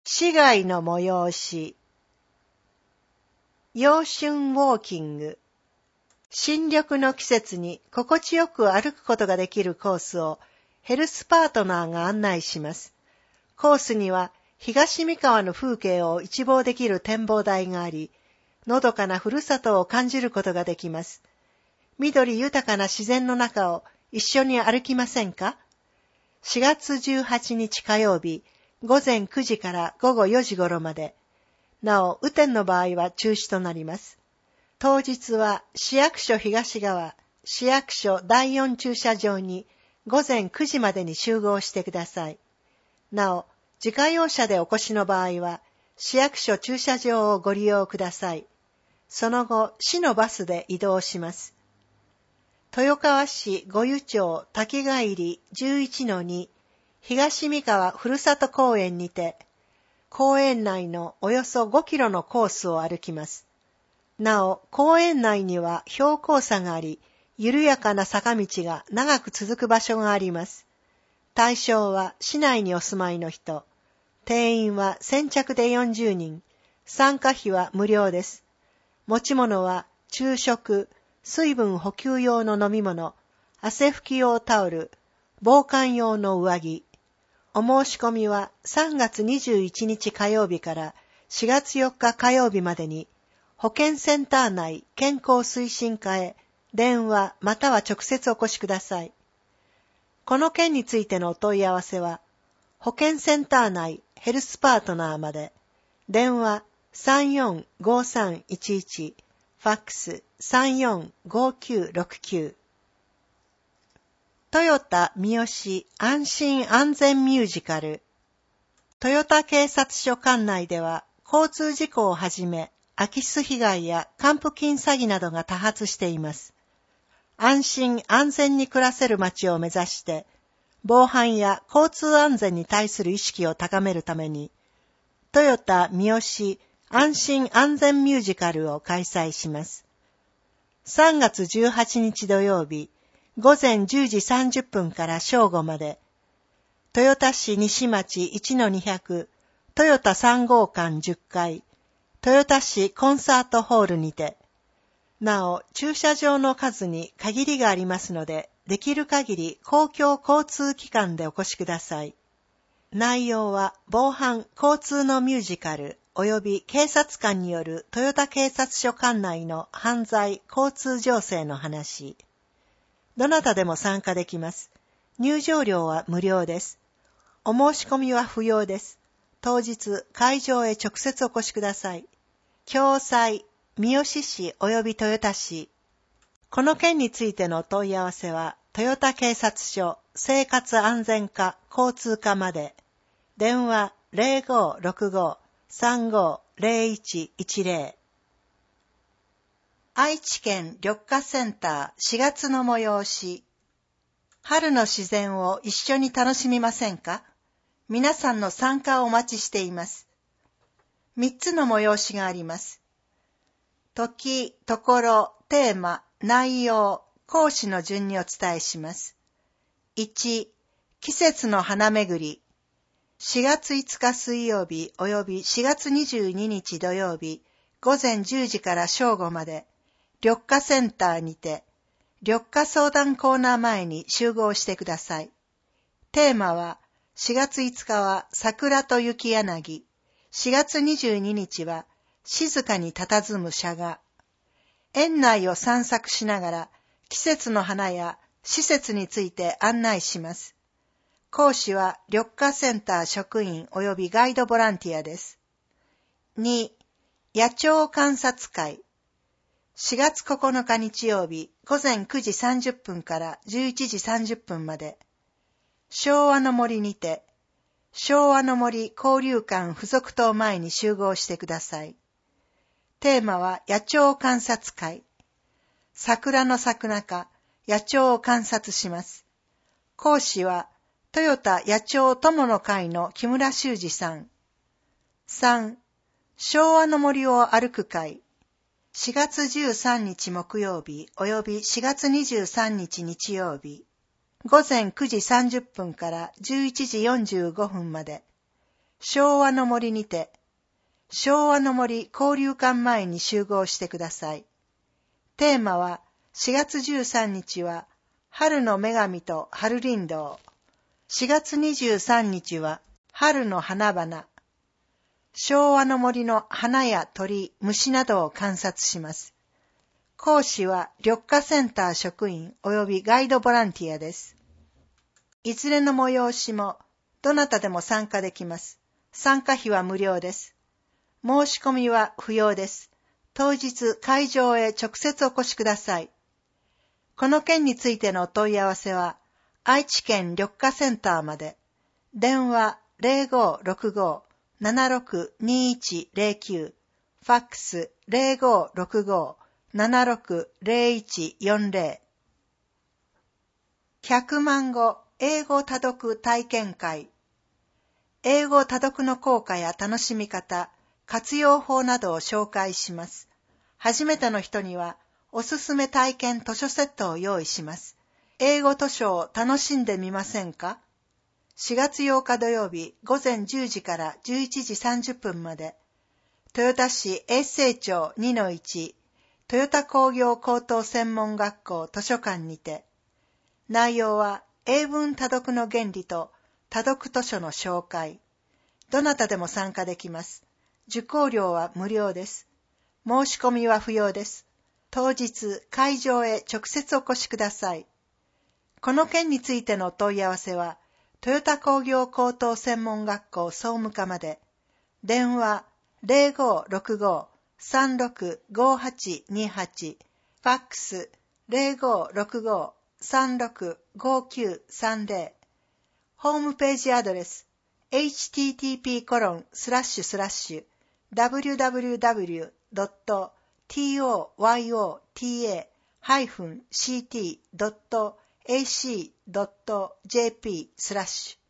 市街の催し。陽春ウォーキング。新緑の季節に心地よく歩くことができるコースをヘルスパートナーが案内します。コースには東三河の風景を一望できる展望台があり、のどかなふるさとを感じることができます。緑豊かな自然の中を一緒に歩きませんか？ 4 月18日火曜日、午前9時から午後4時頃まで。なお、雨天の場合は中止となります。当日は市役所東側、市役所第4駐車場に午前9時までに集合してください。なお、自家用車でお越しの場合は、市役所駐車場をご利用ください。その後、市のバスで移動します。豊川市五湯町滝帰り 11-2 東三河ふるさと公園にて、公園内のおよそ5キロのコースを歩きます。なお、公園内には標高差があり、緩やかな坂道が長く続く場所があります。対象は市内にお住まいの人。定員は先着で40人。参加費は無料です。持ち物は昼食、水分補給用の飲み物、汗拭き用タオル、防寒用の上着。お申し込みは3月21日火曜日から4月4日火曜日までに、保健センター内健康推進課へ電話または直接お越しください。この件についてのお問い合わせは、保健センター内ヘルスパートナーまで、電話345311、ファックス345969。トヨタ三好安心安全ミュージカル。トヨタ警察署管内では、交通事故をはじめ、空き巣被害や還付金詐欺などが多発しています。安心安全に暮らせる街を目指して、防犯や交通安全に対する意識を高めるために、トヨタ三好安心安全ミュージカルを開催します。3月18日土曜日、午前10時30分から正午まで、豊田市西町 1-200 トヨタ3号館10階、豊田市コンサートホールにて、なお駐車場の数に限りがありますので、できる限り公共交通機関でお越しください。内容は防犯交通のミュージカル及び警察官による豊田警察署管内の犯罪交通情勢の話。どなたでも参加できます。入場料は無料です。お申し込みは不要です。当日会場へ直接お越しください。共催三好市及び豊田市。この件についてのお問い合わせは豊田警察署生活安全課交通課まで。電話 0565-350110。愛知県緑化センター4月の催し。春の自然を一緒に楽しみませんか？皆さんの参加をお待ちしています。3つの催しがあります。時、ところ、テーマ、内容、講師の順にお伝えします。1、季節の花巡り。4月5日水曜日及び4月22日土曜日午前10時から正午まで、緑化センターにて、緑化相談コーナー前に集合してください。テーマは、4月5日は桜と雪柳、4月22日は静かに佇む舎が。園内を散策しながら季節の花や施設について案内します。講師は緑化センター職員及びガイドボランティアです。2、野鳥観察会。4月9日日曜日午前9時30分から11時30分まで、昭和の森にて、昭和の森交流館附属棟前に集合してください。テーマは野鳥観察会。桜の咲く中、野鳥を観察します。講師は、トヨタ野鳥友の会の木村修二さん。3、昭和の森を歩く会。4月13日木曜日及び4月23日日曜日。午前9時30分から11時45分まで、 昭和の森にて、昭和の森交流館前に集合してください。テーマは、4月13日は、春の女神と春林道。4月23日は、春の花々。昭和の森の花や鳥、虫などを観察します。講師は緑化センター職員及びガイドボランティアです。いずれの催しもどなたでも参加できます。参加費は無料です。申し込みは不要です。当日会場へ直接お越しください。この件についてのお問い合わせは愛知県緑化センターまで。電話0565-762109、ファックス0565-760140。100万語英語多読体験会。英語多読の効果や楽しみ方、活用法などを紹介します。初めての人にはおすすめ体験図書セットを用意します。英語図書を楽しんでみませんか？4月8日土曜日午前10時から11時30分まで、豊田市永世町 2-1 豊田工業高等専門学校図書館にて、内容は英文多読の原理と多読図書の紹介。どなたでも参加できます。受講料は無料です。申し込みは不要です。当日会場へ直接お越しください。この件についてのお問い合わせは、豊田工業高等専門学校総務課まで。電話0565-365828、ファックス0565-365930。ホームページアドレス http://www.toyota-ct.ac.jp/